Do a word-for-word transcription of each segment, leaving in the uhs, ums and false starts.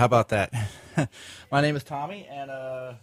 How about that? My name is Tommy, and uh,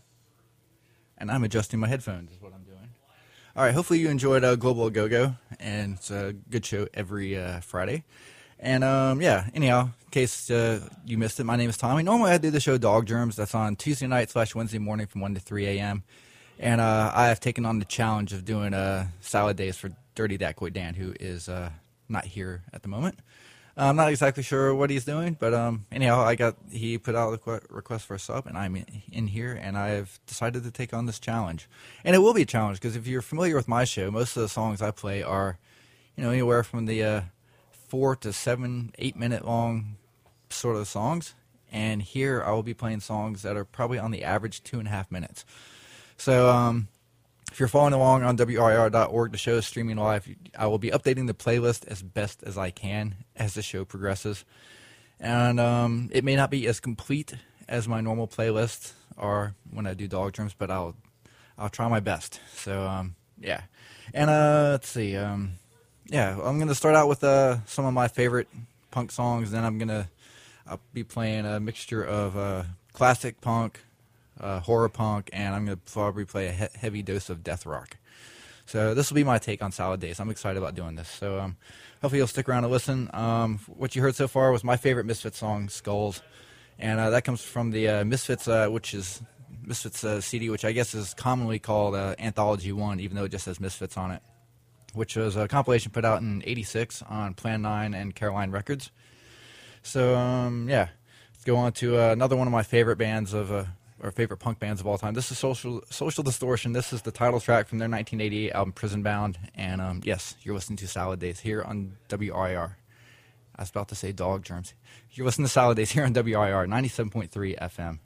and I'm adjusting my headphones is what I'm doing. All right, hopefully you enjoyed uh, Global Go-Go, and it's a good show every uh, Friday. And um, yeah, anyhow, in case uh, you missed it, my name is Tommy. Normally I do the show Dog Germs. That's on Tuesday night slash Wednesday morning from one to three a.m. And uh, I have taken on the challenge of doing uh, salad days for Dirty Dat Boy Dan, who is uh, not here at the moment. I'm not exactly sure what he's doing, but um, anyhow, I got he put out a request for a sub, and I'm in, in here, and I've decided to take on this challenge. And it will be a challenge, because if you're familiar with my show, most of the songs I play are, you know, anywhere from the uh, four to seven, eight minute long sort of songs. And here I will be playing songs that are probably on the average two and a half minutes. So um, if you're following along on W I R dot org, the show is streaming live. I will be updating the playlist as best as I can as the show progresses. And um, it may not be as complete as my normal playlist or when I do Dog Germs, but I'll I'll try my best. So, um, yeah. And uh, let's see. Um, yeah, I'm going to start out with uh, some of my favorite punk songs. Then I'm going to I'll be playing a mixture of uh, classic punk, Uh, horror punk, and I'm going to probably play a he- heavy dose of death rock. So this will be my take on Salad Days. I'm excited about doing this. So um, hopefully you'll stick around and listen. Um, what you heard so far was my favorite Misfits song, Skulls. And uh, that comes from the uh, Misfits, uh, which is Misfits uh, C D, which I guess is commonly called uh, Anthology one, even though it just says Misfits on it, which was a compilation put out in eighty-six on Plan nine and Caroline Records. So, um, yeah, let's go on to uh, another one of my favorite bands of... Uh, our favorite punk bands of all time. This is Social Social Distortion. This is the title track from their nineteen eighty-eight album Prison Bound. And um, yes, you're listening to Salad Days here on W I R. I was about to say Dog Germs. You're listening to Salad Days here on W I R ninety-seven point three F M.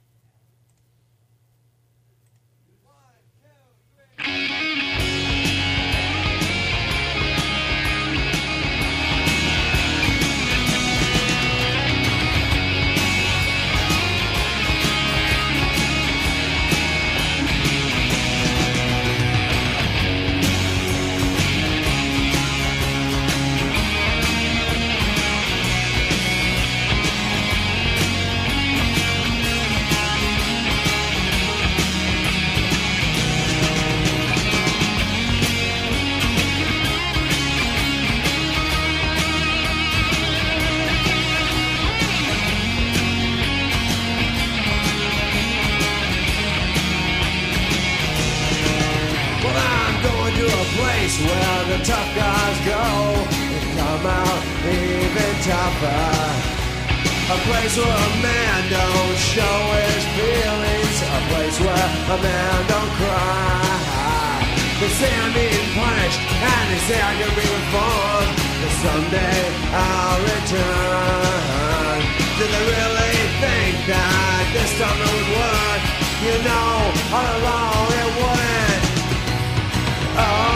Where the tough guys go and come out even tougher. A place where a man don't show his feelings. A place where a man don't cry. They say I'm being punished and they say I can be reformed, but someday I'll return. Do they really think that this time it would work? You know, all along it wouldn't. Oh,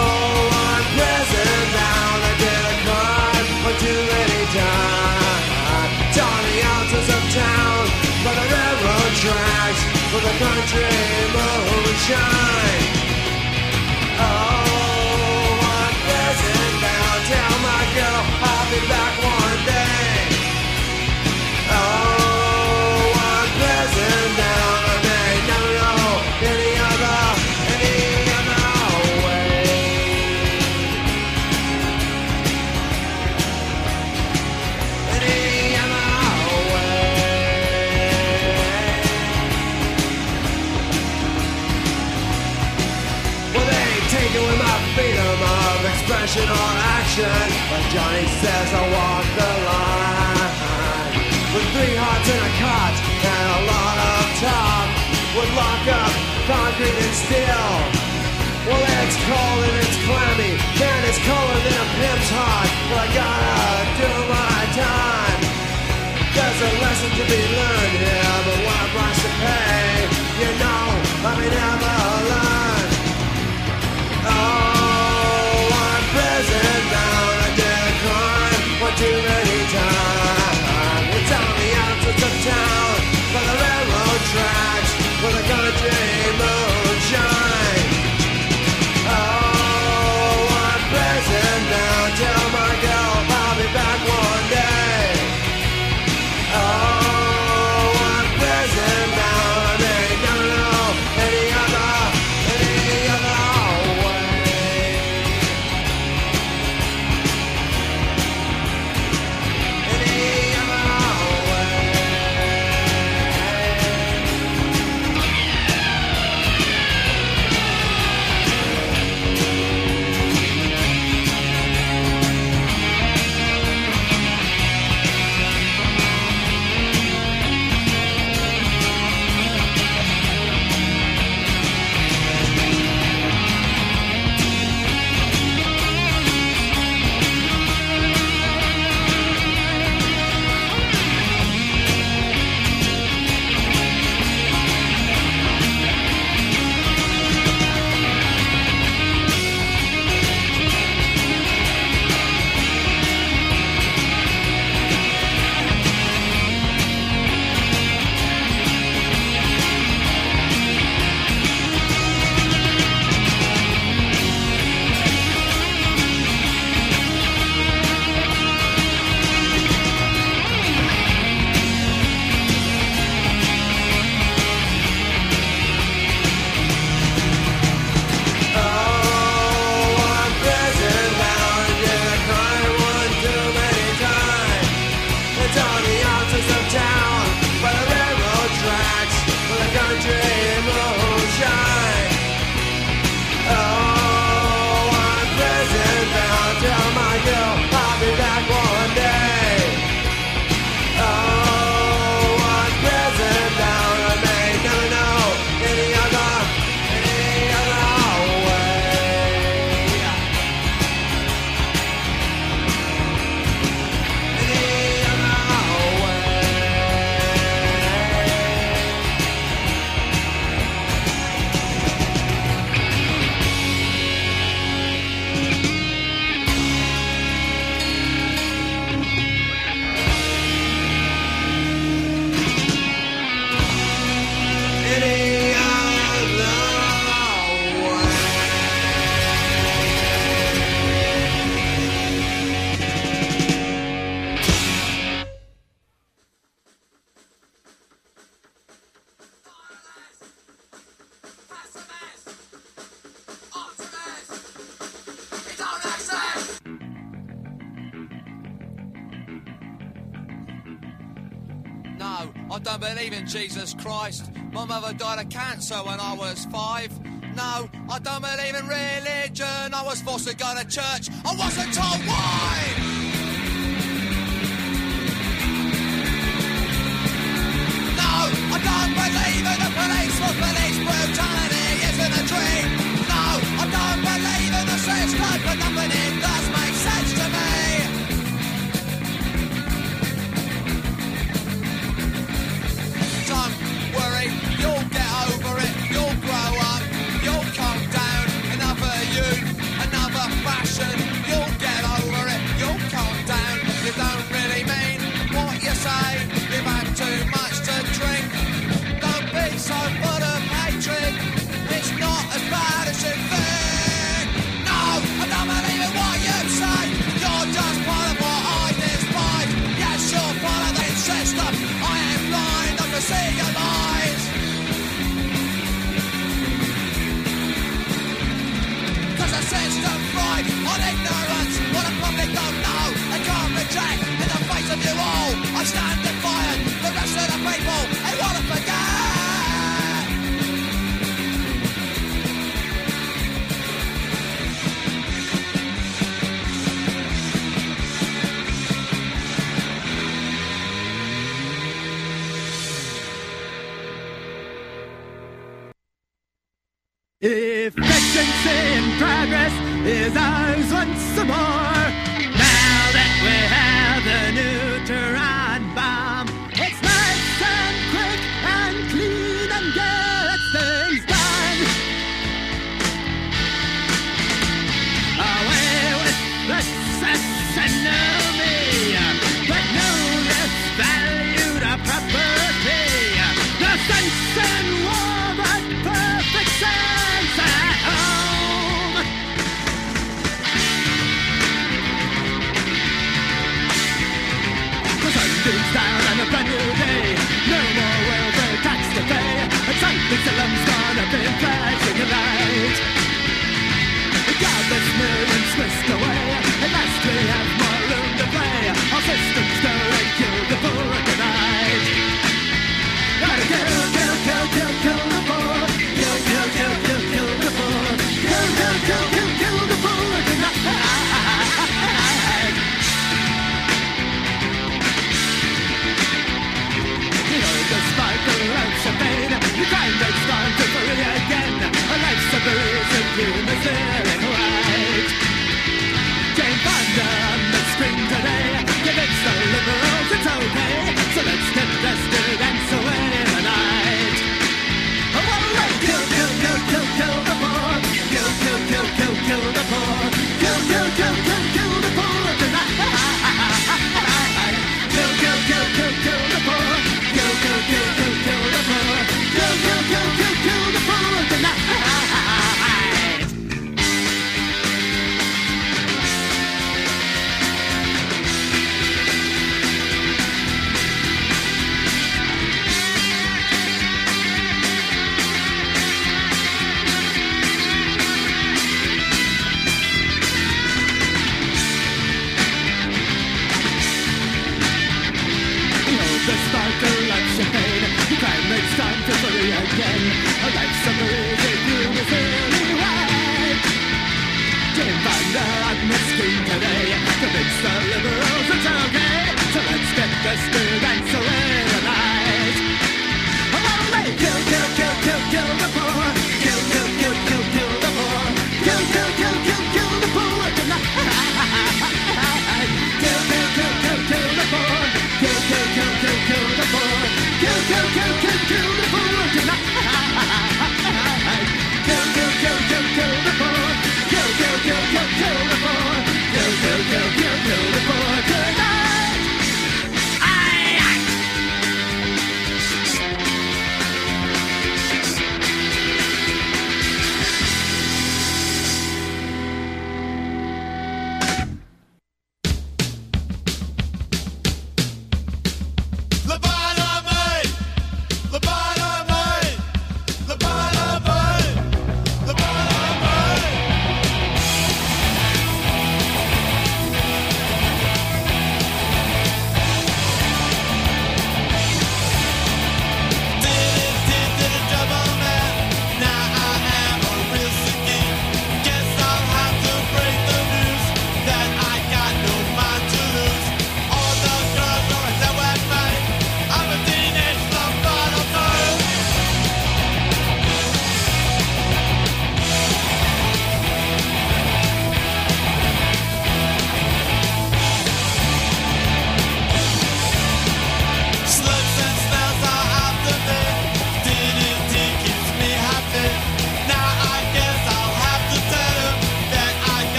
too many times, down the outskirts of town, by the railroad tracks, where the country moonshine. Oh, I'm present now. Tell my girl I'll be back one day. Oh, I'm present now. I may never know any other, any other way. With my freedom of expression or action, but Johnny says I walk the line. With three hearts in a cot and a lot of talk, would lock up concrete and steel. Well, it's cold and it's clammy, and it's colder than a pimp's heart. But I gotta do my time. There's a lesson to be learned here, but what a price to pay. You know, I may never learn. Oh, I'm present down. I did a crime one too many times. It's on the outskirts of town, by the railroad tracks, where the country moonshine. Oh, I'm present now. Tell my girl I'll be back one day. Oh, country moonshine. Oh, I'm prison bound. Tell my girl I'll be back one day. Oh, I'm prison bound. I may never know any other, any other way. Any other way. Any other way. No, I don't believe in Jesus Christ. My mother died of cancer when I was five. No, I don't believe in religion. I was forced to go to church. I wasn't told why. No, I don't believe in the police, for police brutality isn't a dream. No, I don't believe in the system, but nothing it does make sense to me. Don't worry, you'll get over it, you'll grow up, you'll calm down. Another youth, another fashion, you'll get over it, you'll calm down. You don't really mean what you say, you've had too much to drink. Don't be so full of hatred, it's not as bad as you think. No, I don't believe in what you say, you're just part of what I despise. Yes, you're part of the system, I am blind, I can see your lies. Cause the system thrive on ignorance, what the public don't know, they can't reject. In the face of you all, I stand defiant. The rest of the people, they wanna forget. If efficiency and progress is ours once more, now that we have the neutron bomb, it's nice and quick and clean and gets things done. Away with the enemy, but no less valued a property. The sense and war, but perfect sense at home. The sun beams down on a brand new day. No more welfare tax to pay. And something Salem's gonna be flashing a light. The godless millions whisked away. At last we have more room to play. Our systems go and kill the poor tonight. Gotta kill, kill, kill, kill, kill the poor. Kill, kill, kill, kill, kill the poor. Kill, kill, kill, kill, kill the poor tonight. again. Life's a crazy feeling right. Didn't find the hotness king today. Convince the liberals it's okay. So let's get this big and surrender the night. Kill, kill, kill, kill, kill the poor. Kill, kill, kill, kill, kill the poor. Kill, kill, kill, kill, kill the poor tonight. Kill, kill, kill, kill, kill the poor. Kill, kill, kill, kill, kill the poor. Kill, kill, kill, kill, kill the poor tonight. Kill, kill, kill, kill, kill the poor. Kill, kill, kill, kill, kill the poor. Kill, kill, kill, kill, kill the poor tonight.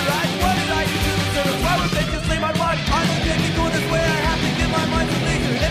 Everywhere I go, I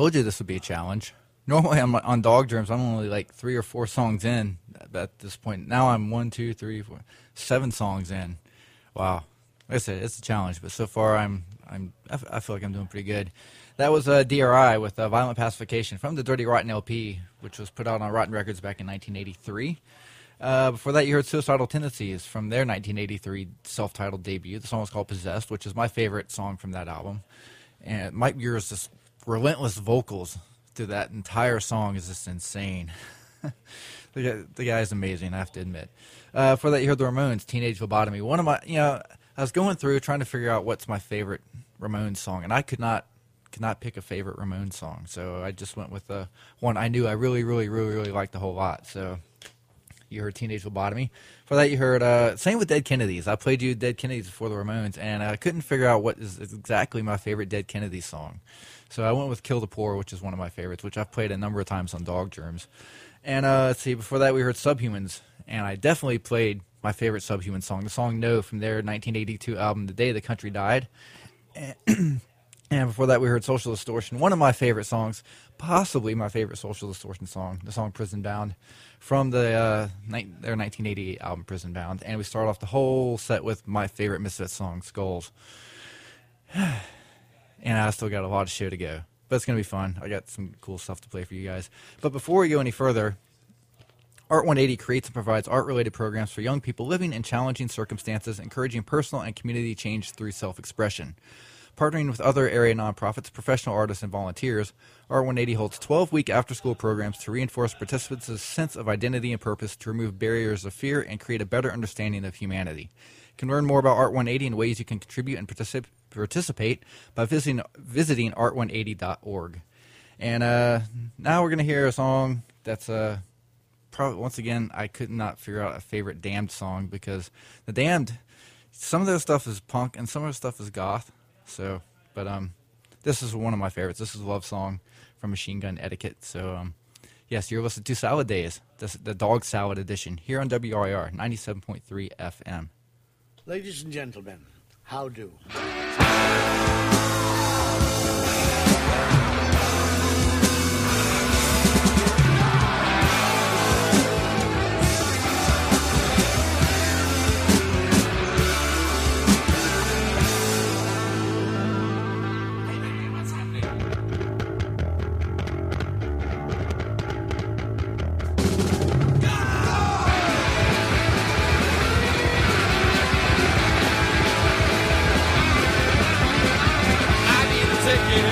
told you this would be a challenge. Normally, I'm on Dog Drums. I'm only like three or four songs in at this point. Now I'm one, two, three, four, seven songs in. Wow, like I said, it's a challenge, but so far I'm I'm I, f- I feel like I'm doing pretty good. That was uh, D R I with uh, Violent Pacification from the Dirty Rotten L P, which was put out on Rotten Records back in nineteen eighty-three. Uh, before that, you heard Suicidal Tendencies from their nineteen eighty-three self-titled debut. The song was called Possessed, which is my favorite song from that album. And Mike Muir's just relentless vocals through that entire song is just insane. the, guy, the guy is amazing, I have to admit. Uh, for that, you heard the Ramones, Teenage Lobotomy. One of my, you know, I was going through trying to figure out what's my favorite Ramones song, and I could not could not pick a favorite Ramones song. So I just went with the one I knew I really, really, really, really liked a whole lot. So you heard Teenage Lobotomy. For that, you heard, uh, same with Dead Kennedys. I played you Dead Kennedys before the Ramones, and I couldn't figure out what is exactly my favorite Dead Kennedys song. So I went with Kill the Poor, which is one of my favorites, which I've played a number of times on Dog Germs. And uh, let's see, before that we heard Subhumans, and I definitely played my favorite Subhuman song, the song No from their nineteen eighty-two album, The Day the Country Died. And, and before that we heard Social Distortion, one of my favorite songs, possibly my favorite Social Distortion song, the song Prison Bound, from the uh, ni- their nineteen eighty-eight album Prison Bound. And we start off the whole set with my favorite Misfits song, Skulls. And I still got a lot of show to go. But it's going to be fun. I got some cool stuff to play for you guys. But before we go any further, Art one eighty creates and provides art-related programs for young people living in challenging circumstances, encouraging personal and community change through self-expression. Partnering with other area nonprofits, professional artists, and volunteers, Art one eighty holds twelve-week after-school programs to reinforce participants' sense of identity and purpose, to remove barriers of fear, and create a better understanding of humanity. You can learn more about Art one eighty and ways you can contribute and particip- participate by visiting visiting art one eighty dot org. And uh, now we're going to hear a song that's, uh, probably, once again, I could not figure out a favorite Damned song, because the Damned, some of their stuff is punk and some of their stuff is goth. So, but um, this is one of my favorites. This is a love song from Machine Gun Etiquette. So, um, yes, you're listening to Salad Days, this, the Dog Salad Edition, here on W R I R ninety-seven point three F M. Ladies and gentlemen, how do? Ticket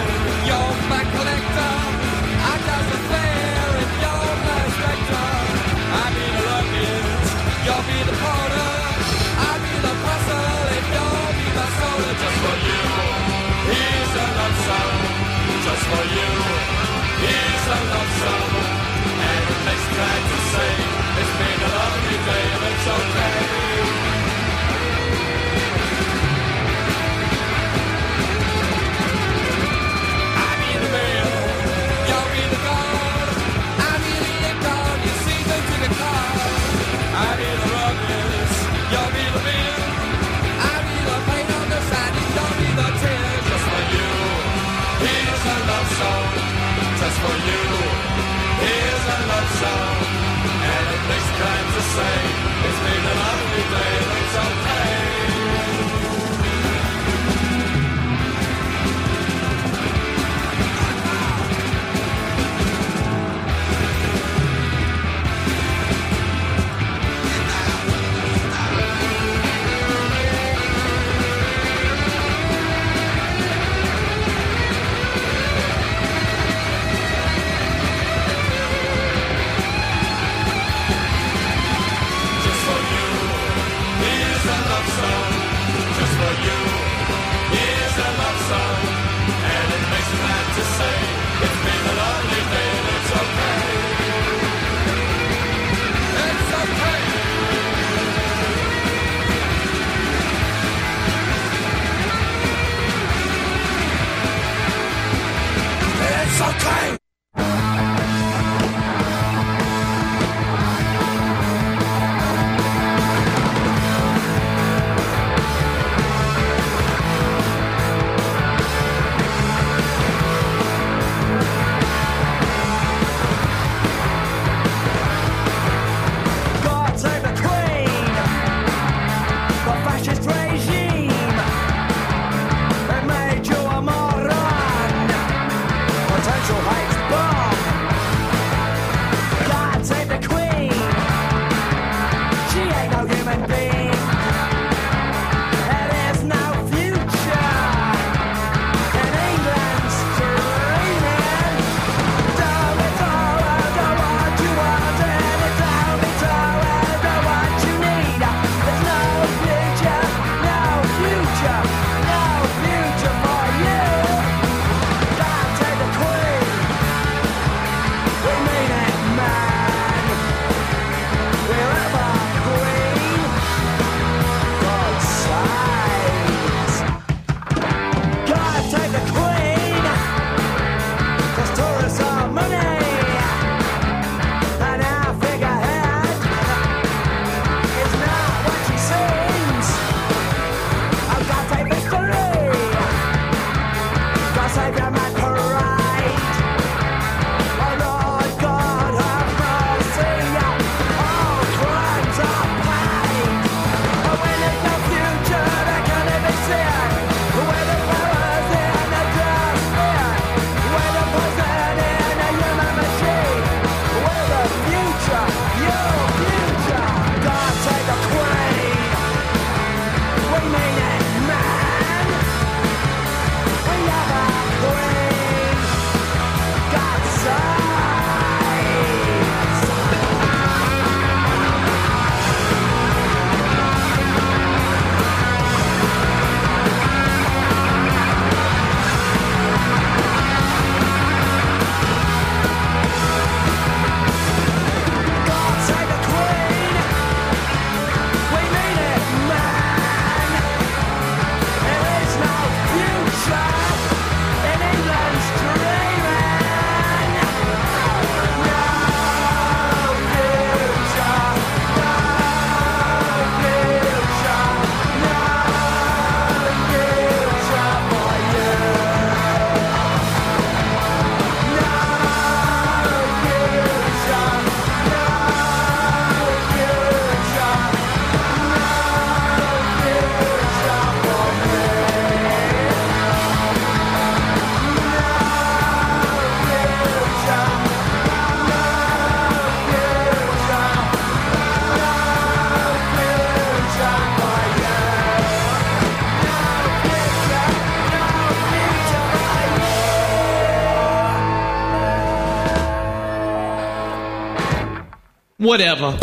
whatever.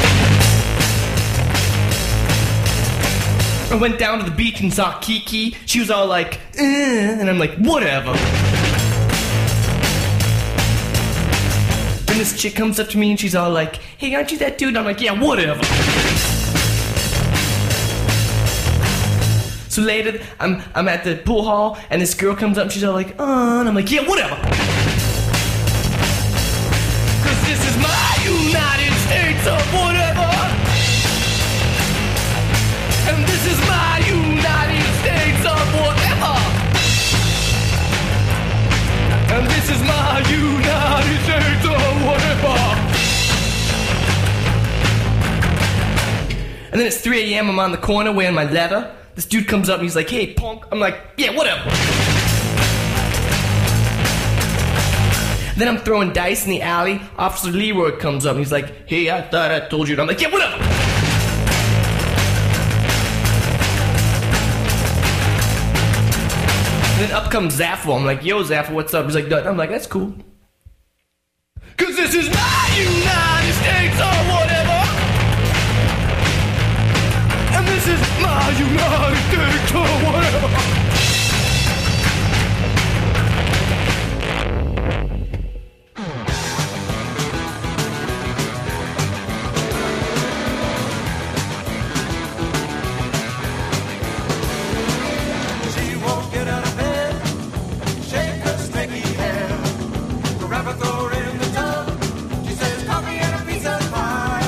I went down to the beach and saw Kiki. She was all like, eh, and I'm like, whatever. Then this chick comes up to me and she's all like, hey, aren't you that dude? And I'm like, yeah, whatever. So later, I'm I'm at the pool hall and this girl comes up and she's all like, uh, and I'm like, yeah, whatever. Cause this is my United States of whatever. And this is my United States of whatever. And this is my United States of whatever. And then it's three a.m. I'm on the corner wearing my leather. This dude comes up and he's like, hey, punk. I'm like, yeah, whatever. Then I'm throwing dice in the alley. Officer Leroy comes up and he's like, hey, I thought I told you. And I'm like, yeah, whatever. And then up comes Zaffo. I'm like, yo, Zaffo, what's up? He's like, "Dud." I'm like, that's cool. Cause this is my United States or whatever. And this is my United States or whatever. Throw her in the tub. She says coffee and a piece of pie.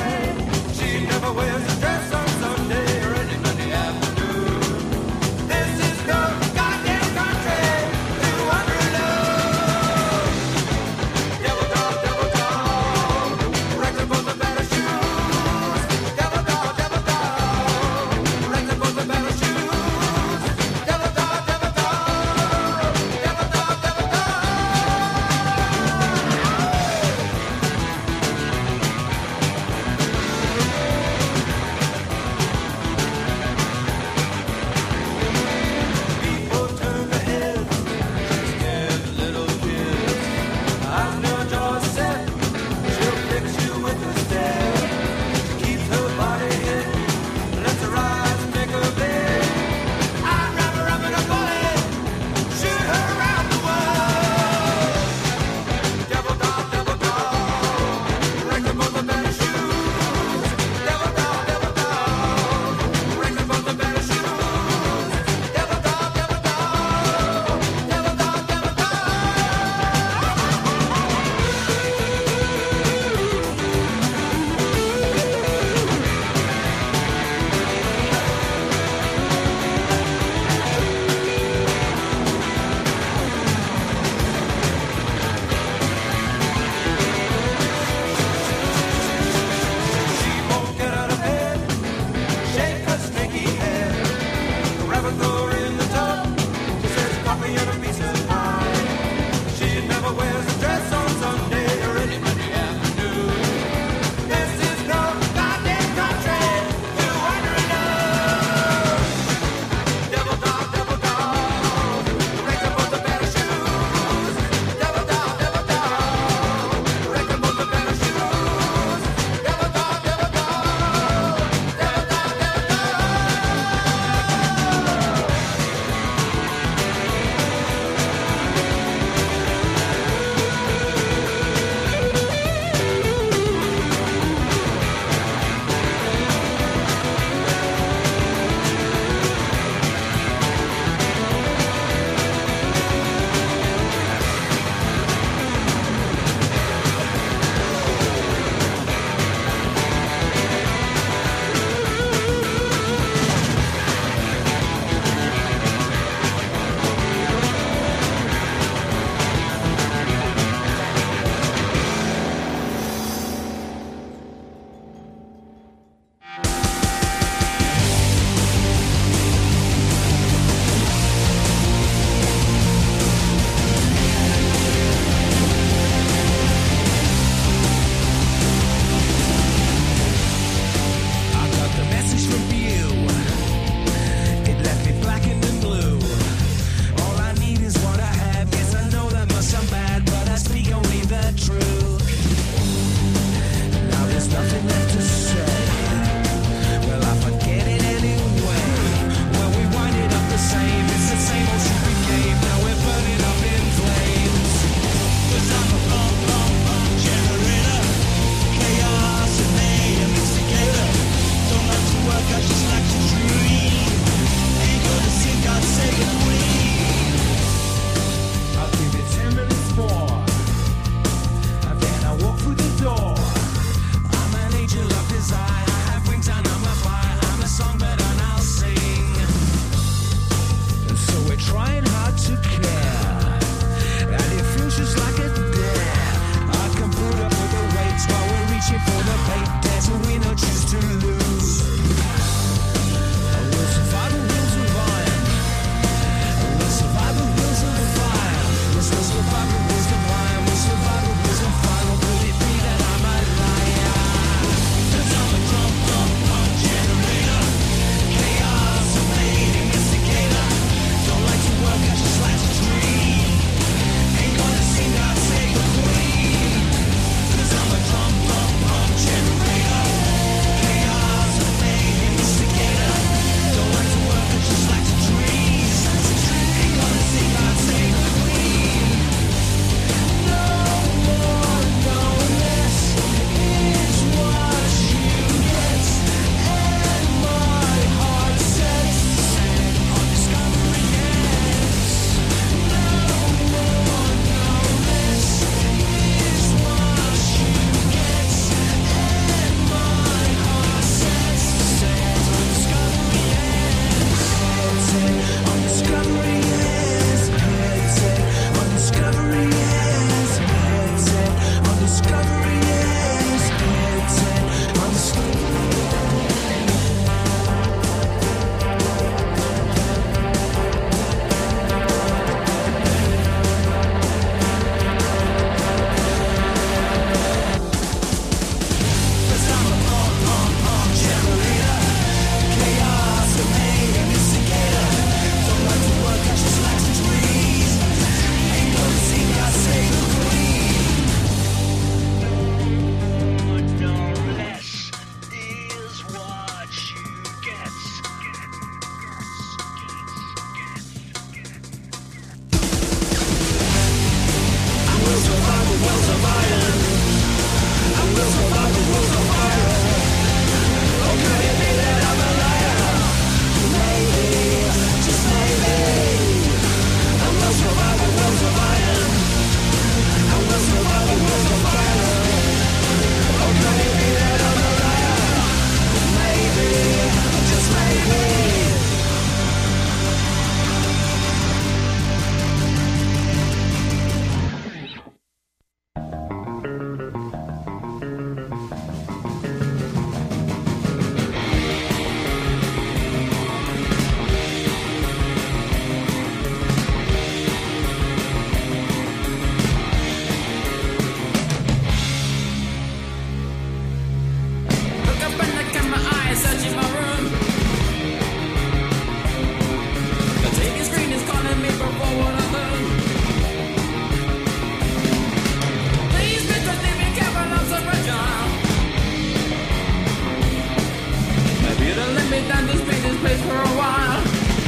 intend to speak this place for a while.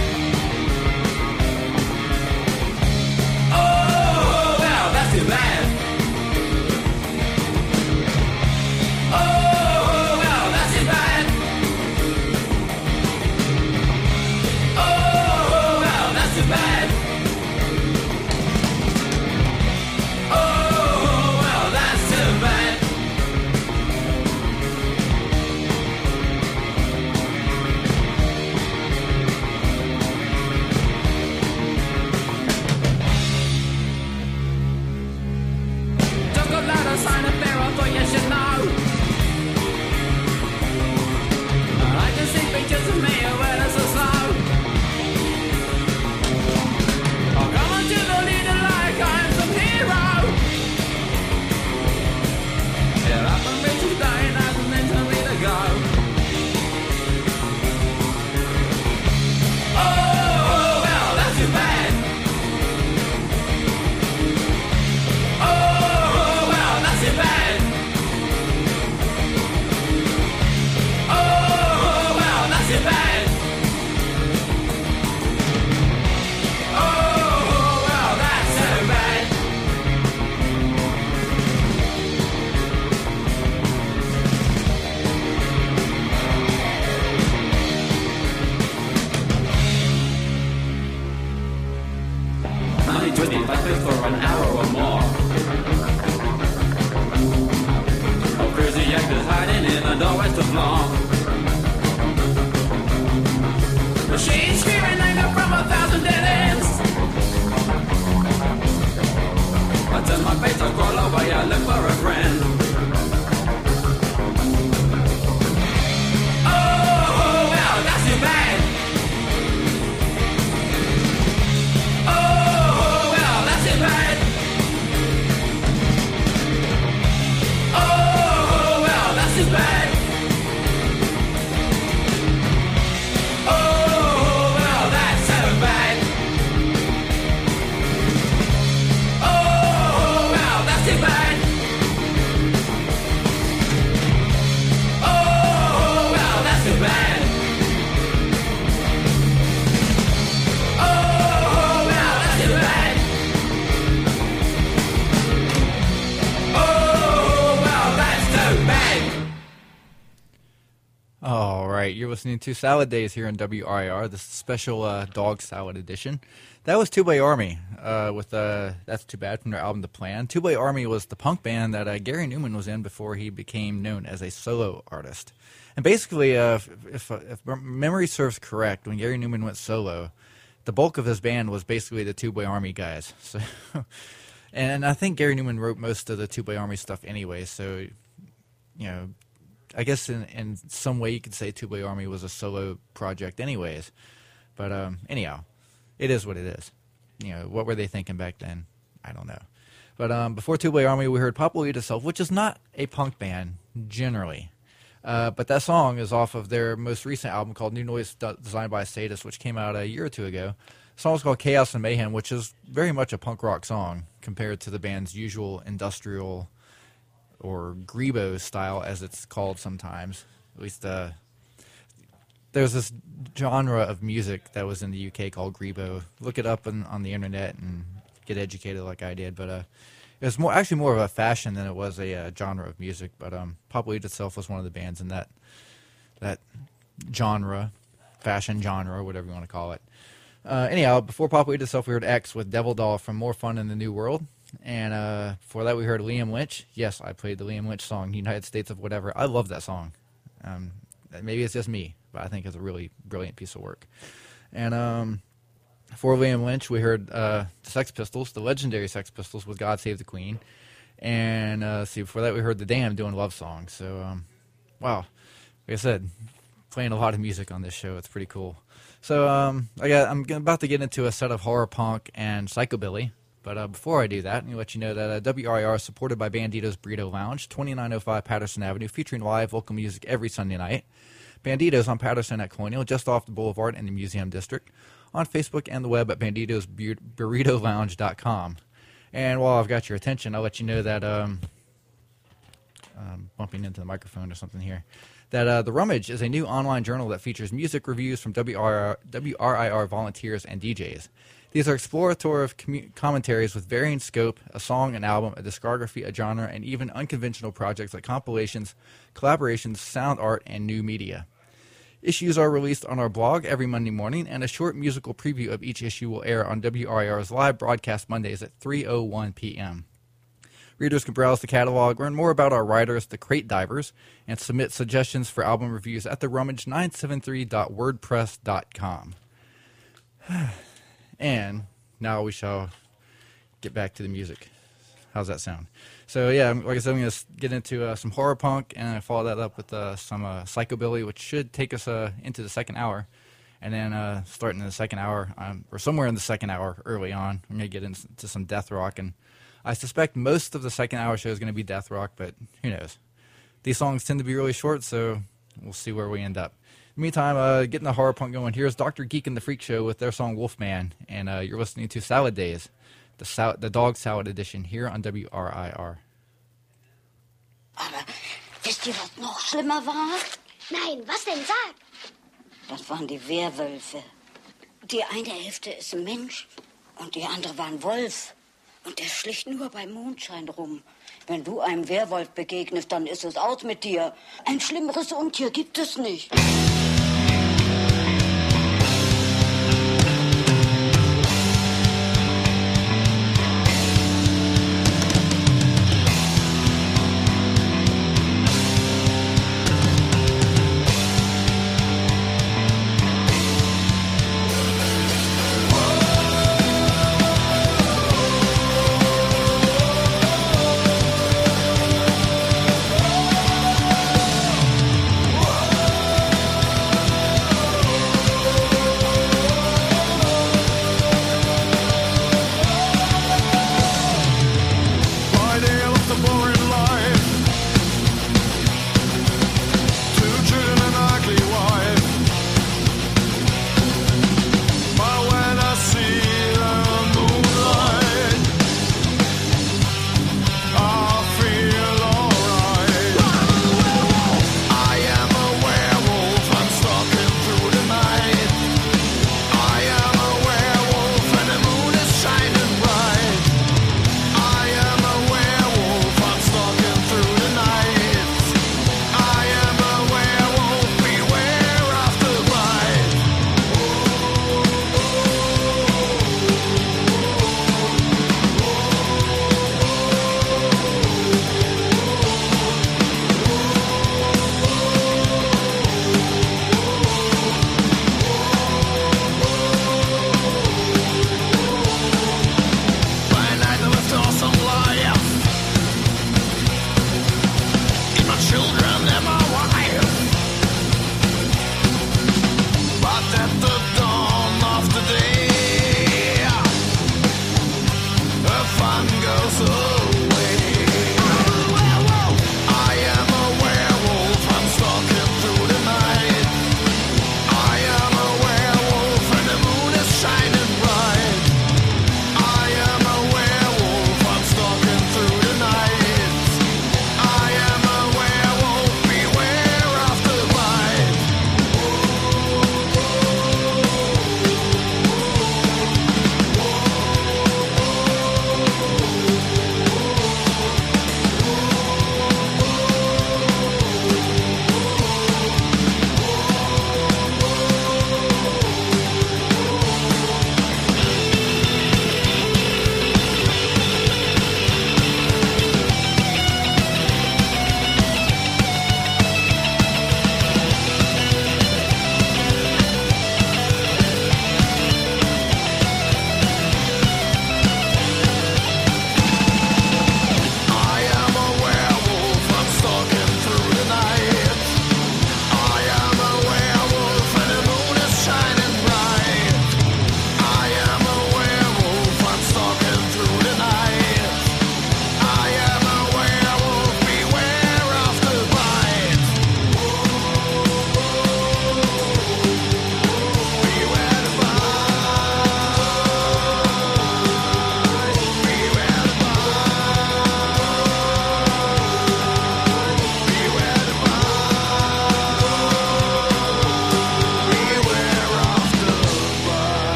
Oh, well, that's too bad. Oh, well, that's too bad. Oh, well, that's too bad. Oh, well, that's too bad. Took a lot of sign of fear, I thought you should know. I can see pictures of me where it's so slow. I'll come on to the leader like I'm some hero. Yeah, I've been rich and dying, hasn't meant for me to go. Oh, well, that's too bad. Oh, well, that's too bad. Oh, well, that's too bad. Oh, well, that's so bad. Money twenty-five cents for an hour or more. Oh, crazy actors hiding in the doorways to floor. Machines screaming anger from a thousand dead ends. I turn my face, I crawl away, I look for a friend. Oh, well, that's too bad. Oh, well, that's too bad. Oh, well, that's too bad. Oh, well, that's so bad. Oh, well, that's too bad. Oh, well, that's too bad. Oh, well, that's too bad. Oh, well, that's too bad. All right, you're listening to Salad Days here on W R I R, this special uh, dog salad edition. That was Two Way Army uh, with uh, That's Too Bad from their album The Plan. Two Way Army was the punk band that uh, Gary Newman was in before he became known as a solo artist. And basically, uh, if, if, if memory serves correct, when Gary Newman went solo, the bulk of his band was basically the Two Way Army guys. So, and I think Gary Newman wrote most of the Two Way Army stuff anyway, so, you know, I guess in, in some way you could say Two Way Army was a solo project anyways. But um, anyhow, it is what it is. You know, what were they thinking back then? I don't know. But um, before Two Way Army, we heard Papa Will Eat Itself, which is not a punk band generally. Uh, but that song is off of their most recent album called New Noise Designed by a Sadist, which came out a year or two ago. The song is called Chaos and Mayhem, which is very much a punk rock song compared to the band's usual industrial or Grebo style, as it's called sometimes. At least uh, there's this genre of music that was in the U K called Grebo. Look it up on, on the internet and get educated like I did. But uh, it was more actually more of a fashion than it was a uh, genre of music. But um, Papa Will Eat Itself was one of the bands in that that genre, fashion genre, whatever you want to call it. Uh, anyhow, before Papa Will Eat Itself, we heard X with Devil Doll from More Fun in the New World. And uh, before that, we heard Liam Lynch. Yes, I played the Liam Lynch song, United States of Whatever. I love that song. Um, maybe it's just me, but I think it's a really brilliant piece of work. And um, for Liam Lynch, we heard uh, the Sex Pistols, the legendary Sex Pistols with God Save the Queen. And uh, see, before that, we heard The Damned doing Love Songs. So, um, wow. Like I said, playing a lot of music on this show. It's pretty cool. So um, I got, I'm about to get into a set of horror punk and psychobilly. But uh, before I do that, let me let you know that uh, W R I R is supported by Bandito's Burrito Lounge, twenty-nine oh five Patterson Avenue, featuring live local music every Sunday night. Bandito's on Patterson at Colonial, just off the Boulevard in the Museum District. On Facebook and the web at banditos burrito lounge dot com. And while I've got your attention, I'll let you know that um, um, bumping into the microphone or something here. That uh, The Rummage is a new online journal that features music reviews from W R I R, W R I R volunteers and D Js. These are exploratory commu- commentaries with varying scope, a song, an album, a discography, a genre, and even unconventional projects like compilations, collaborations, sound art, and new media. Issues are released on our blog every Monday morning, and a short musical preview of each issue will air on W R I R's live broadcast Mondays at three oh one p.m. Readers can browse the catalog, learn more about our writers, the Crate Divers, and submit suggestions for album reviews at the rummage nine seven three dot wordpress dot com. And now we shall get back to the music. How's that sound? So yeah, like I said, I'm going to get into uh, some horror punk, and I follow that up with uh, some uh, psychobilly, which should take us uh, into the second hour. And then uh, starting in the second hour, um, or somewhere in the second hour early on, I'm going to get into some death rock. And I suspect most of the second hour show is going to be death rock, but who knows? These songs tend to be really short, so we'll see where we end up. In the meantime, uh, getting the horror punk going, here's Doctor Geek and the Freak Show with their song Wolfman, and uh, you're listening to Salad Days, the, sal- the dog salad edition here on W R I R. Aber wisst ihr, was noch schlimmer war? Nein, was denn? Sag! Das waren die Werwölfe. Die eine Hälfte ist ein Mensch und die andere war ein Wolf. Und der schlich nur beim Mondschein rum. Wenn du einem Werwolf begegnest, dann ist es aus mit dir. Ein schlimmeres Untier gibt es nicht. Whoa!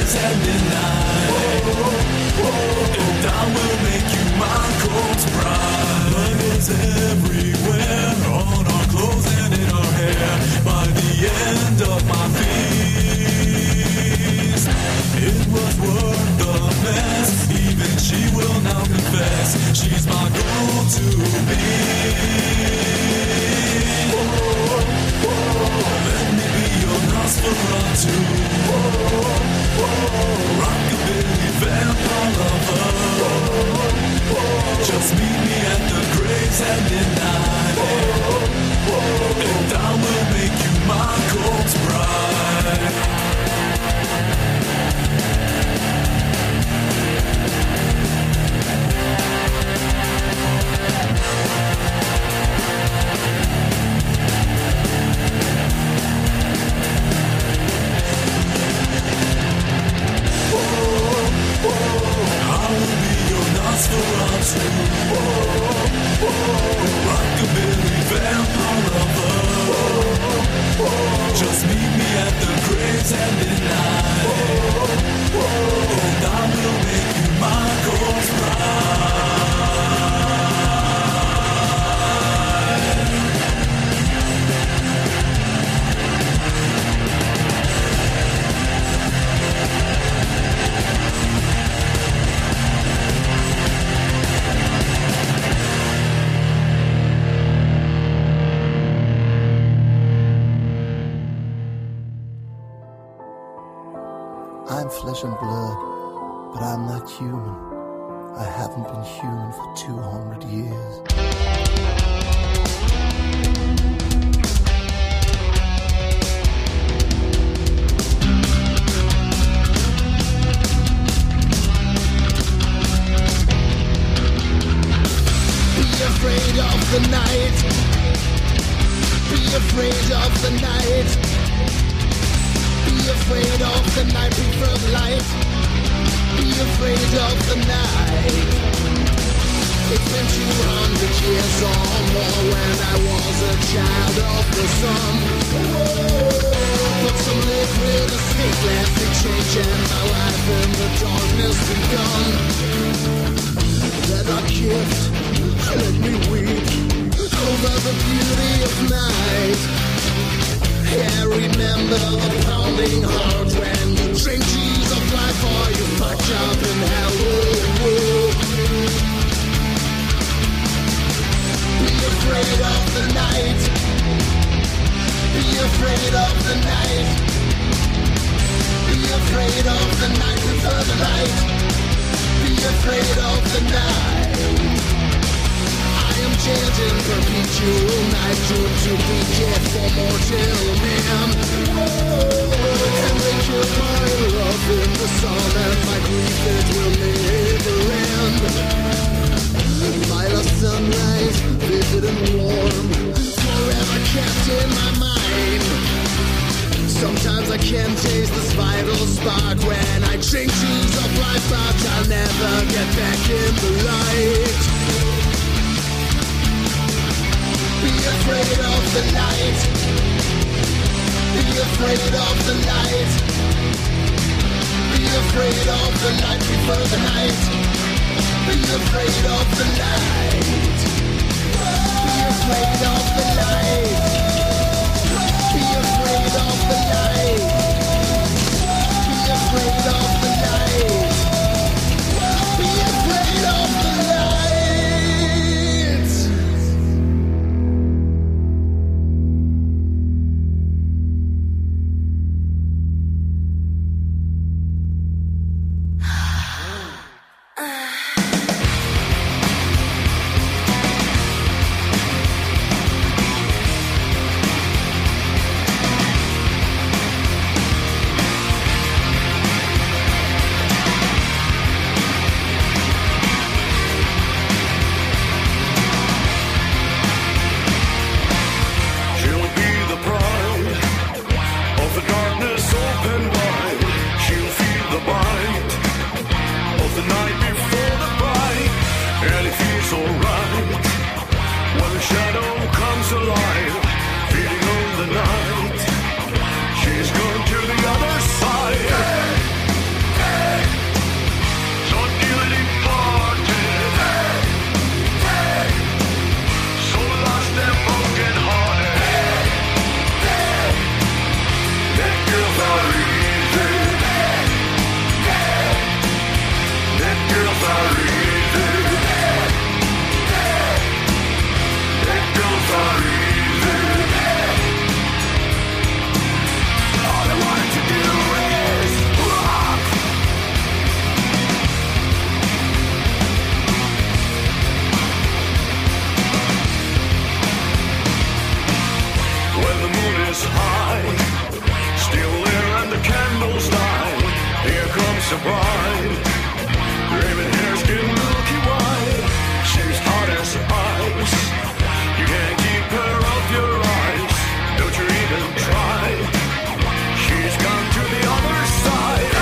grace hand in hand. And I will make you my corpse bride. Blood is everywhere, on our clothes and in our hair. By the end of my feast, it was worth the mess. Even she will now confess, she's my girl to be. Let me be your Nosferatu. Rockabilly vampire lover. Just meet me at the grave's end at night, and I will make you my corpse bride. Nosferatu, rockabilly vampire lover. Just meet me at the grave's end at night, and I will make you my corpse bride. I'm flesh and blood, but I'm not human. I haven't been human for two hundred years. Be afraid of the night. Be afraid of the night. Be afraid of the night, prefer the light. Be afraid of the night. It's been two hundred years or more when I was a child of the sun. Put some liquid escape left in change and my life in the darkness begun. That our gift let me weep over the beauty of night. Yeah, remember the pounding heart when you drink cheese of life or you fuck up in hell. Whoa, whoa. Be afraid of the night. Be afraid of the night. Be afraid of the night, prefer the light. Be afraid of the night. I am jailed in perpetual night, doomed to be dead for mortal man. Oh, and they kill my love in the sun, and my grief it will never end. My last sunrise, vivid and warm, forever kept in my mind. Sometimes I can taste this vital spark when I drink cheese of life, but I'll never get back in the light. Be afraid of the light. Be afraid of the light. Be afraid of the light, prefer the night. Be afraid of the light. Be afraid of the light. Be afraid of the light. Be afraid of the light. Be afraid of the light. so bright. Raven hair, skin milky white. She's hot as ice. You can't keep her off your eyes. Don't you even try. She's gone to the other side.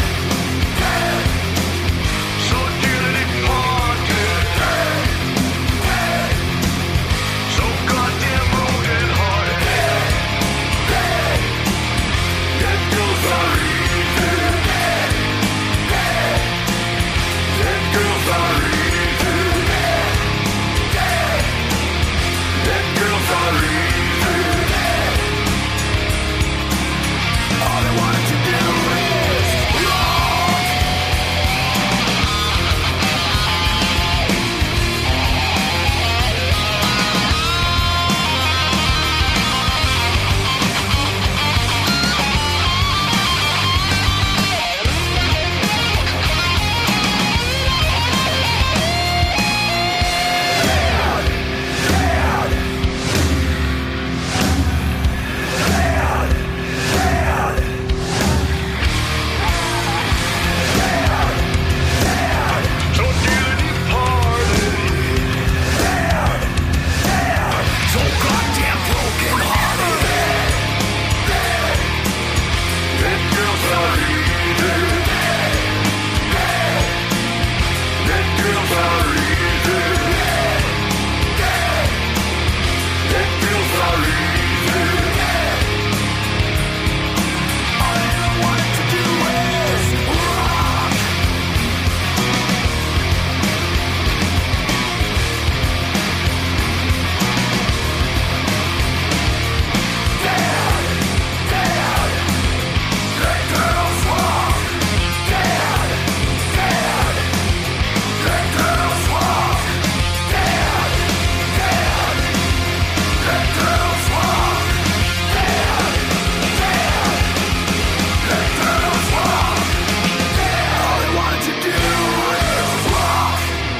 So dearly departed. So goddamn broken hearted. Dead girls are easy. Dead girls are easy. Dead girls are easy. All they wanted to do is rock. So dearly departed. So goddamn broken hearted. Dead girls are easy. Dead girls are easy. Dead girls are easy. All they ever wanted to do is rock. Dead, dead. Dead girls walk. Dead, dead. Dead girls walk. Dead, dead. Dead girls walk. Dead, dead. Dead girls walk. Dead. All they wanted to do is rock.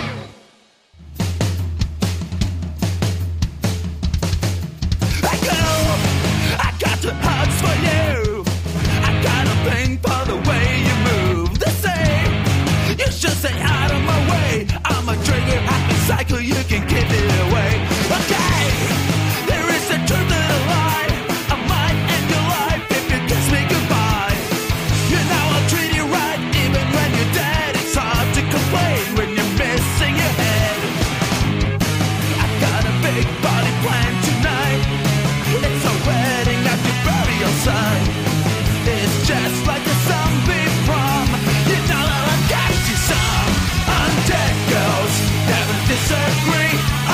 I go, I got the hugs for you. I got a thing for the way you move. They say you should stay out of my way. I'm a trigger happy cycle, you can give it away. Okay, there is a truth and a lie. I might end your life if you kiss me goodbye. You know I'll treat you right even when you're dead. It's hard to complain when you're missing your head. I got a big party planned tonight. It's a wedding at the burial site. It's just like a zombie prom. You know that I got you some undead girls. Never disagree.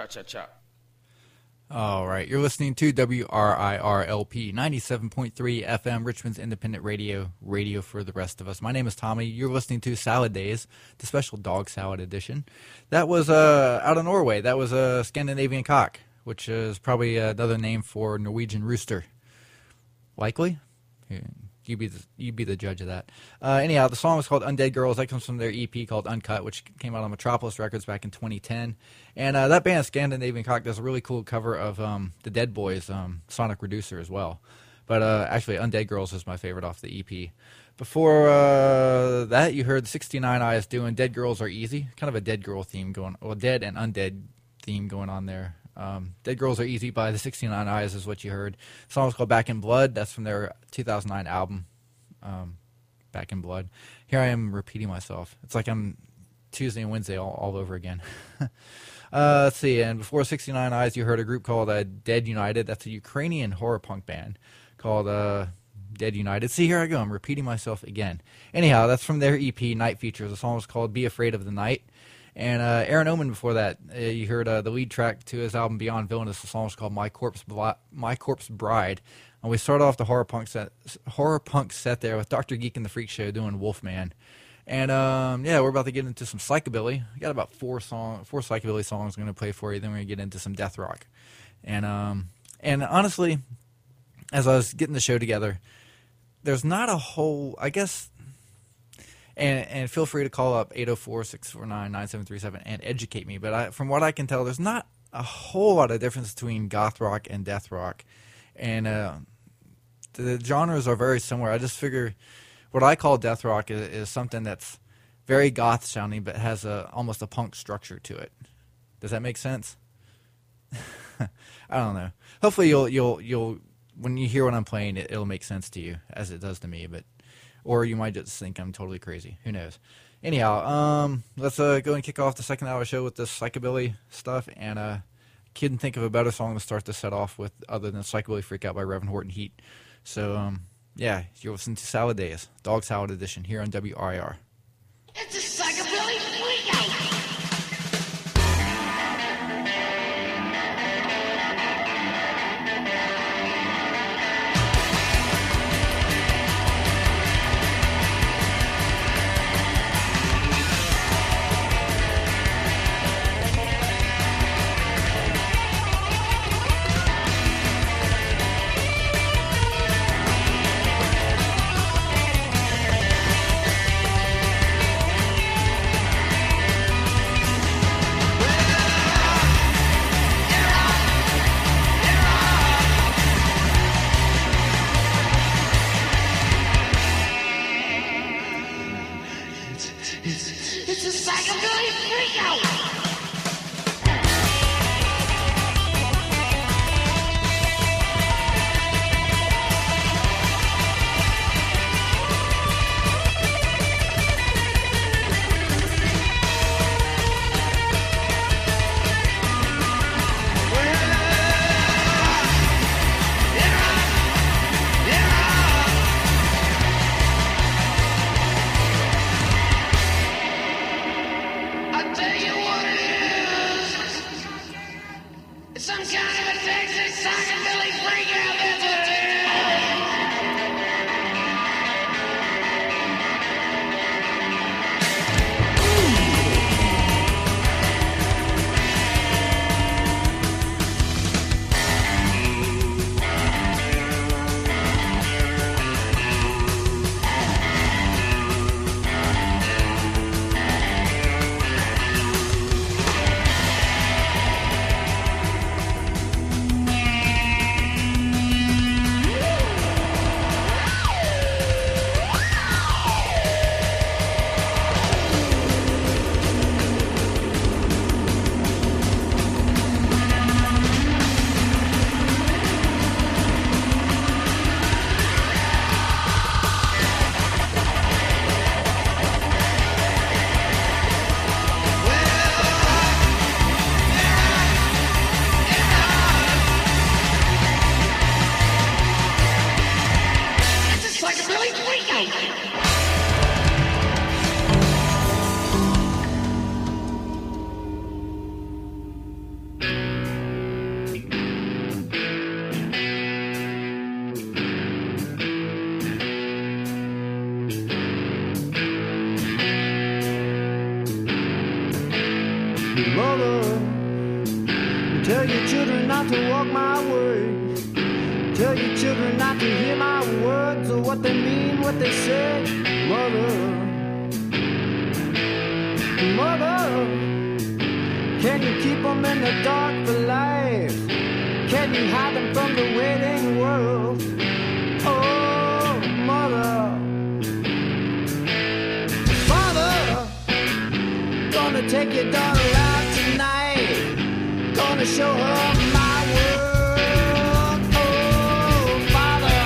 cha-cha. All right, you're listening to W R I R L P ninety-seven point three F M, Richmond's independent radio, radio for the rest of us. My name is Tommy. You're listening to Salad Days, the special dog salad edition. That was uh, out of Norway. That was a Scandinavian cock, which is probably another name for Norwegian rooster. Likely? You be the, you be the judge of that. Uh, anyhow, the song was called Undead Girls. That comes from their E P called Uncut, which came out on Metropolis Records back in twenty ten. And uh, that band, Scandinavian Cock, does a really cool cover of um, the Dead Boys' um, Sonic Reducer as well. But uh, actually, Undead Girls is my favorite off the E P. Before uh, that, you heard sixty-nine Eyes doing Dead Girls Are Easy. Kind of a Dead Girl theme going on. Well, Dead and Undead theme going on there. Um, Dead Girls Are Easy by the sixty-nine Eyes is what you heard. The song was called Back in Blood. That's from their two thousand nine album, um, Back in Blood. Here I am repeating myself. It's like I'm Tuesday and Wednesday all, all over again. uh, let's see. And before sixty-nine Eyes, you heard a group called uh, Dead United. That's a Ukrainian horror punk band called uh, Dead United. See, here I go. I'm repeating myself again. Anyhow, that's from their E P, Night Features. The song was called Be Afraid of the Night. And uh, Aaron Oman before that, uh, you heard uh, the lead track to his album Beyond Villainous. The song was called My Corpse Bli- My Corpse Bride. And we start off the horror punk set, horror punk set there with Doctor Geek and the Freak Show doing Wolfman. And um, yeah, we're about to get into some psychobilly. We got about four song, four psychobilly songs I'm going to play for you. Then we're going to get into some death rock. And um, and honestly, as I was getting the show together, there's not a whole, I guess. And, and feel free to call up eight oh four, six four nine, nine seven three seven and educate me. But I, from what I can tell, there's not a whole lot of difference between goth rock and death rock. And uh, the genres are very similar. I just figure what I call death rock is, is something that's very goth sounding but has a almost a punk structure to it. Does that make sense? I don't know. Hopefully you'll you'll you'll when you hear what I'm playing, it, it'll make sense to you as it does to me. But or you might just think I'm totally crazy. Who knows? Anyhow, um, let's uh, go and kick off the second hour show with this psychobilly stuff. And uh, couldn't think of a better song to start the set off with other than Psychobilly Freak Out by Reverend Horton Heat. So, um, yeah, you're listening to Salad Days, Dog Salad Edition here on W R I R. It's a psychobilly freak out. It's a psychobilly freak out. I tell you what it is. Mother, tell your children not to walk my ways. Tell your children not to hear my words or what they mean, what they say. Mother, Mother, can you keep them in the dark for life? Can you hide them from the waiting world? Oh, Mother, Father, gonna take your daughter out tonight. Gonna show her my world. Oh, Father,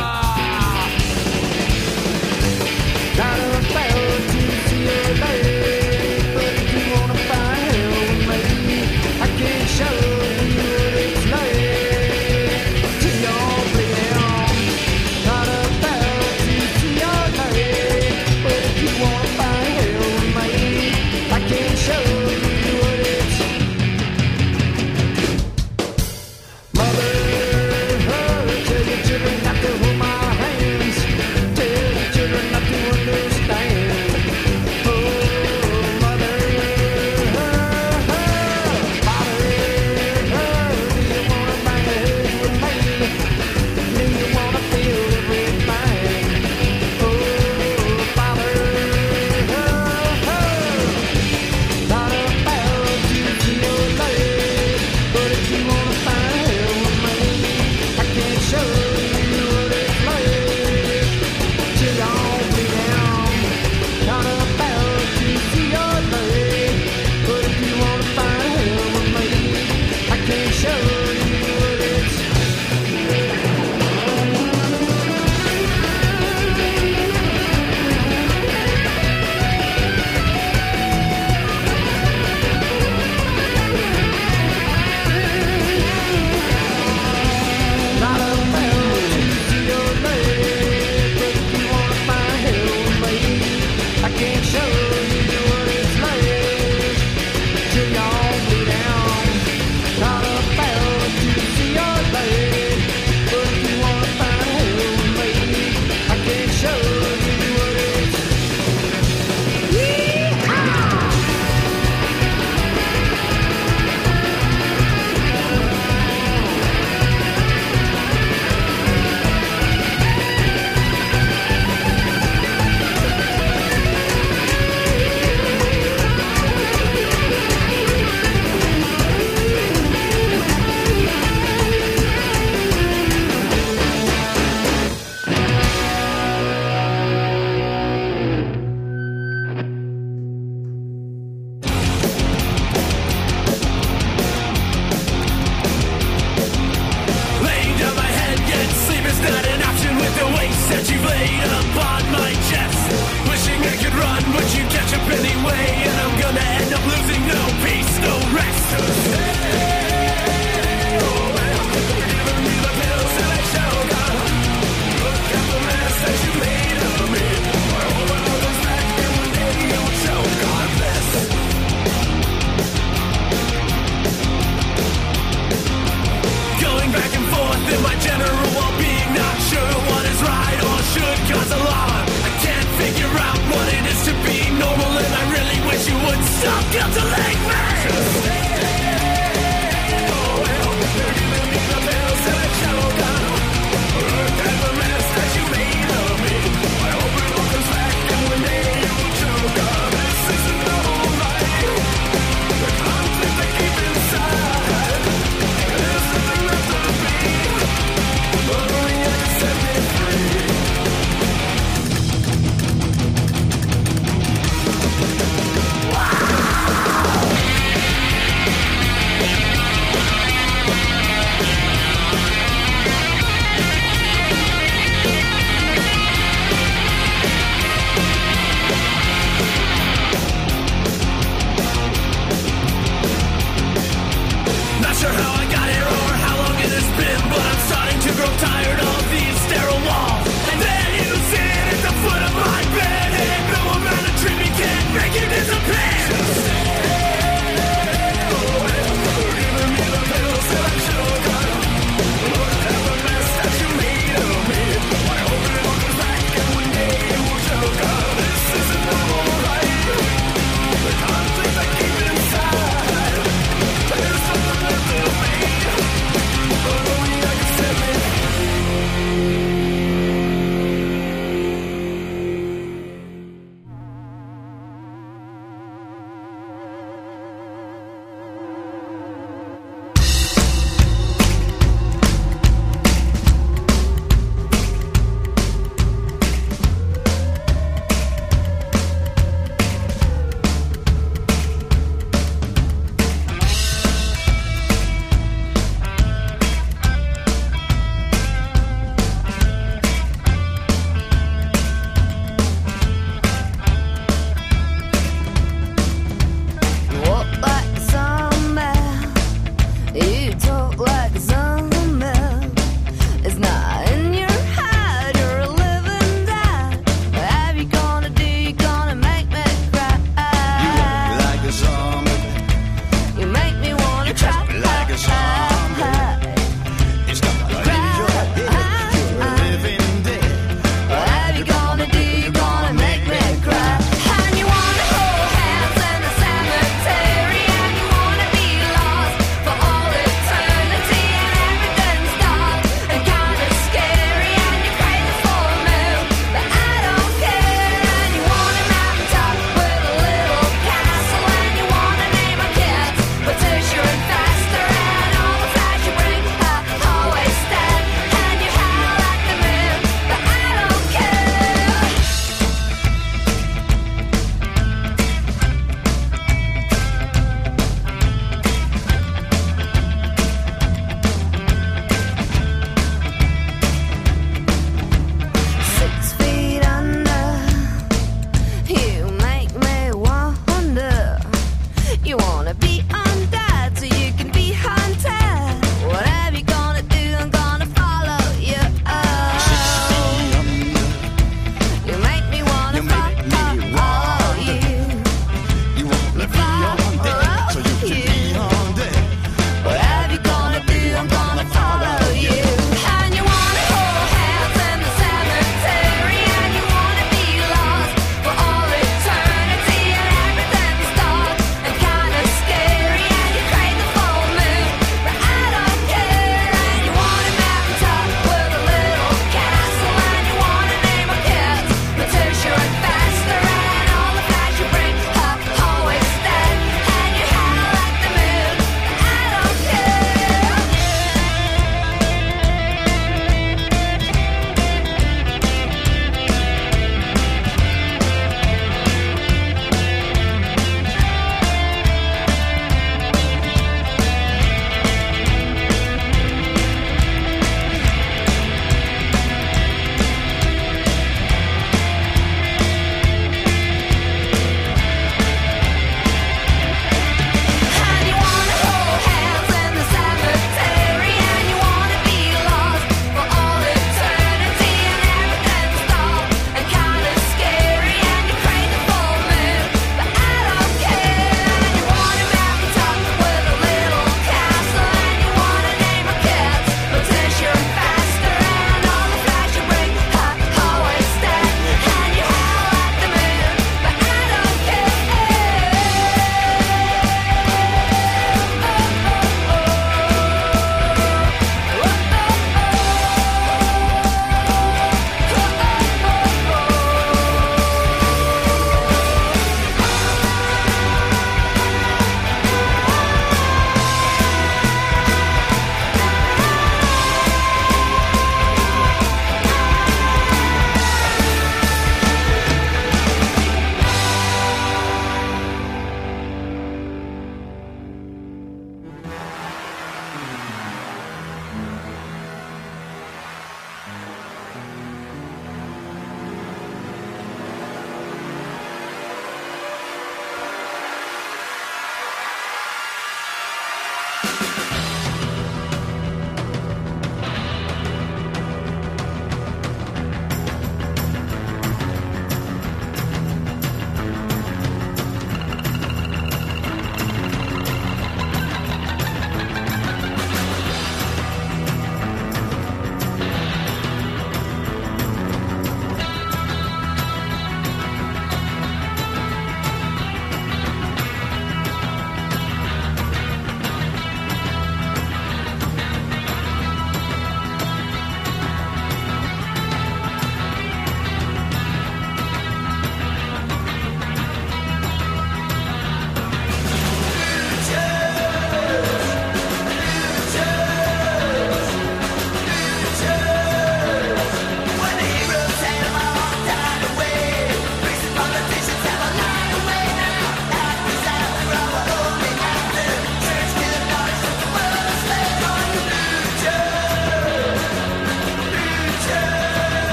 not a fail to see your babe, but if you wanna find hell with me, I can show you what it's like to your freedom. Not a fail to see your babe, but if you wanna find hell with me, I can show you what it's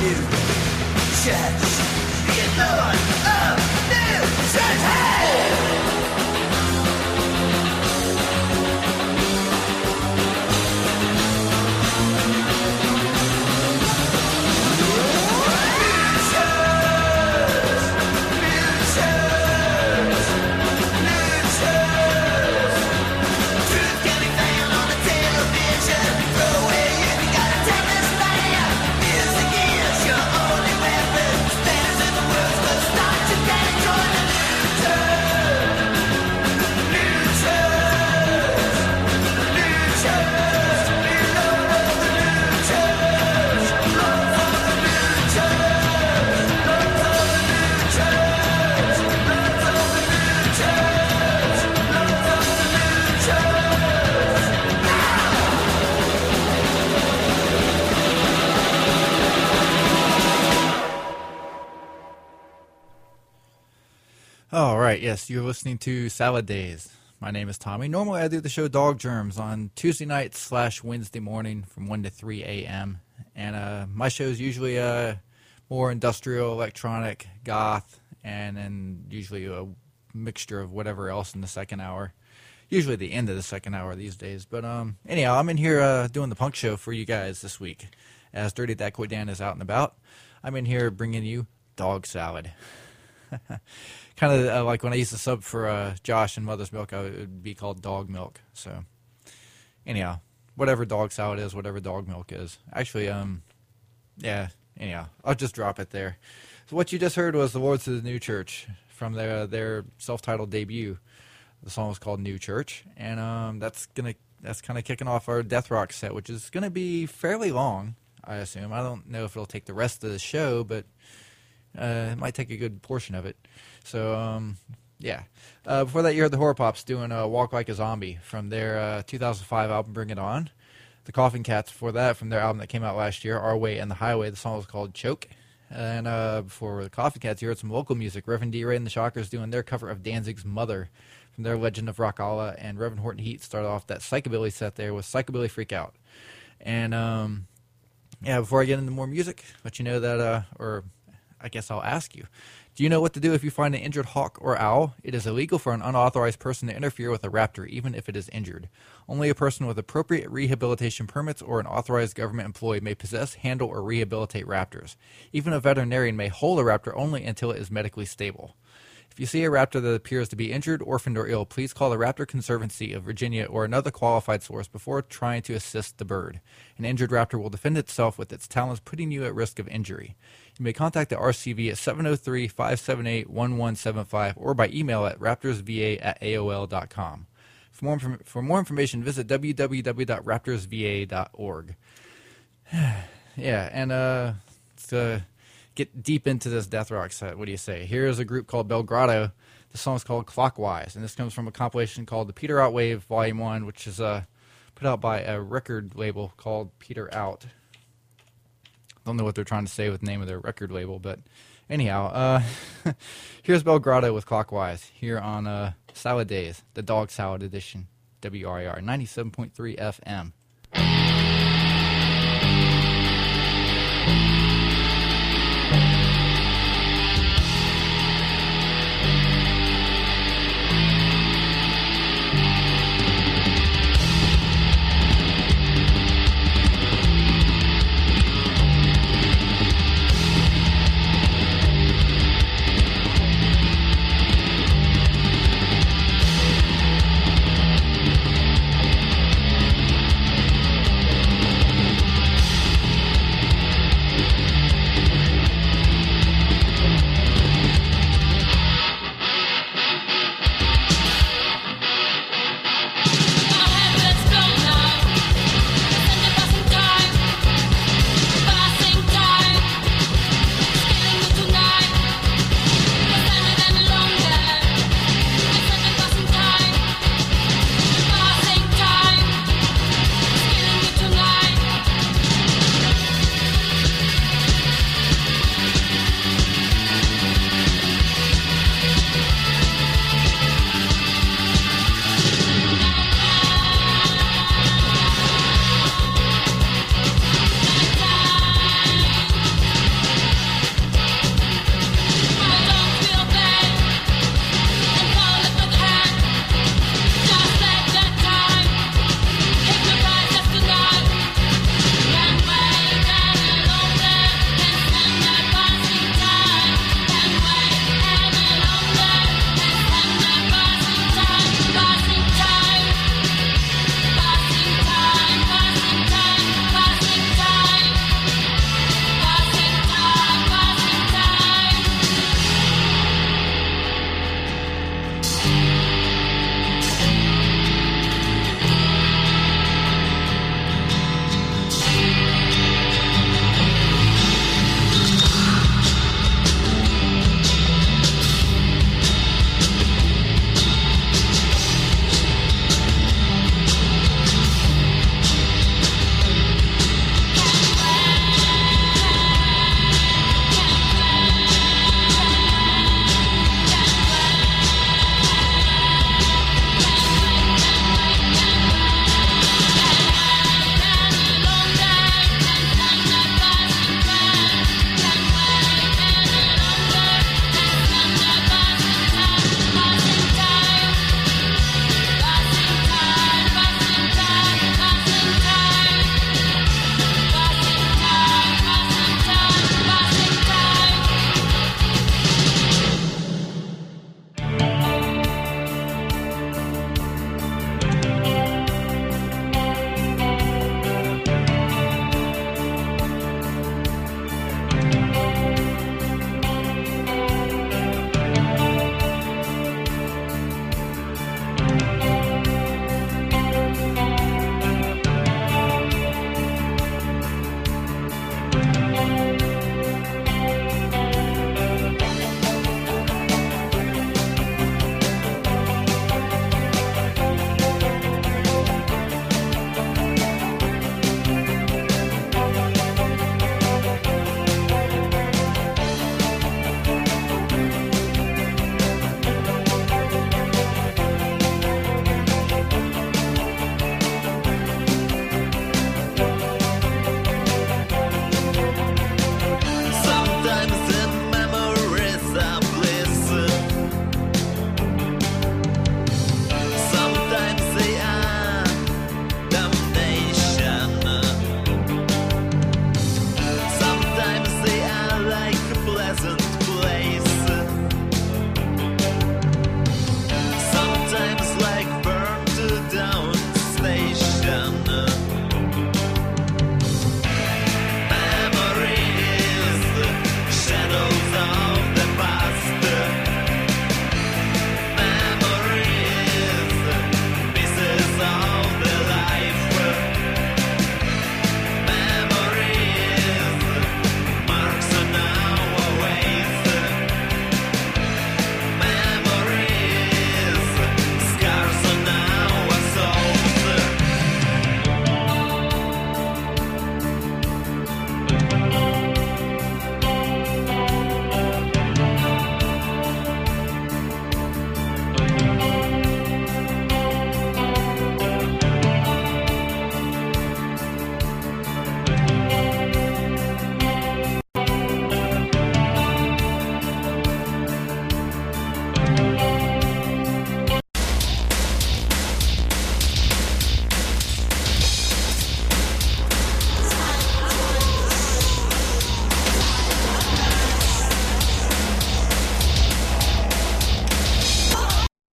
new church. The Lord of new church. Hey! All right, yes, you're listening to Salad Days. My name is Tommy. Normally I do the show Dog Germs on Tuesday night slash Wednesday morning from one to three a.m. And uh, my show is usually uh, more industrial, electronic, goth, and then usually a mixture of whatever else in the second hour. Usually the end of the second hour these days. But um, anyhow, I'm in here uh, doing the punk show for you guys this week. As Dirty That Boy Dan is out and about, I'm in here bringing you Dog Salad. Kind of uh, like when I used to sub for uh, Josh and Mother's Milk, I would, it would be called Dog Milk. So, anyhow, whatever Dog Salad is, whatever Dog Milk is. Actually, um, yeah, anyhow, I'll just drop it there. So what you just heard was the Lords of the New Church from their their self-titled debut. The song was called New Church, and um, that's gonna that's kind of kicking off our Death Rock set, which is gonna be fairly long, I assume. I don't know if it'll take the rest of the show, but uh, it might take a good portion of it. So, um, yeah. Uh, before that, you heard the Horror Pops doing uh, Walk Like a Zombie from their uh, two thousand five album Bring It On. The Coffin Cats before that from their album that came out last year, Our Way and the Highway. The song was called Choke. And uh, before the Coffin Cats, you heard some local music. Reverend D. Ray and the Shockers doing their cover of Danzig's Mother from their Legend of Rock Allah. And Reverend Horton Heat started off that Psychobilly set there with Psychobilly Freak Out. And, um, yeah, before I get into more music, let you know that, uh, or I guess I'll ask you, do you know what to do if you find an injured hawk or owl? It is illegal for an unauthorized person to interfere with a raptor, even if it is injured. Only a person with appropriate rehabilitation permits or an authorized government employee may possess, handle, or rehabilitate raptors. Even a veterinarian may hold a raptor only until it is medically stable. If you see a raptor that appears to be injured, orphaned, or ill, please call the Raptor Conservancy of Virginia or another qualified source before trying to assist the bird. An injured raptor will defend itself with its talons, putting you at risk of injury. You may contact the R C V at seven oh three, five seven eight, one one seven five or by email at raptorsva at A O L dot com. For more, inform- for more information, visit w w w dot raptors v a dot org. Yeah, and uh, to get deep into this death rock set, what do you say? Here's a group called Belgrado. The song's called Clockwise, and this comes from a compilation called the Peter Out Wave Volume one, which is uh, put out by a record label called Peter Out. Don't know what they're trying to say with the name of their record label, but anyhow, uh, here's Belgrado with Clockwise here on uh, Salad Days, the Dog Salad Edition, W R I R ninety-seven point three F M.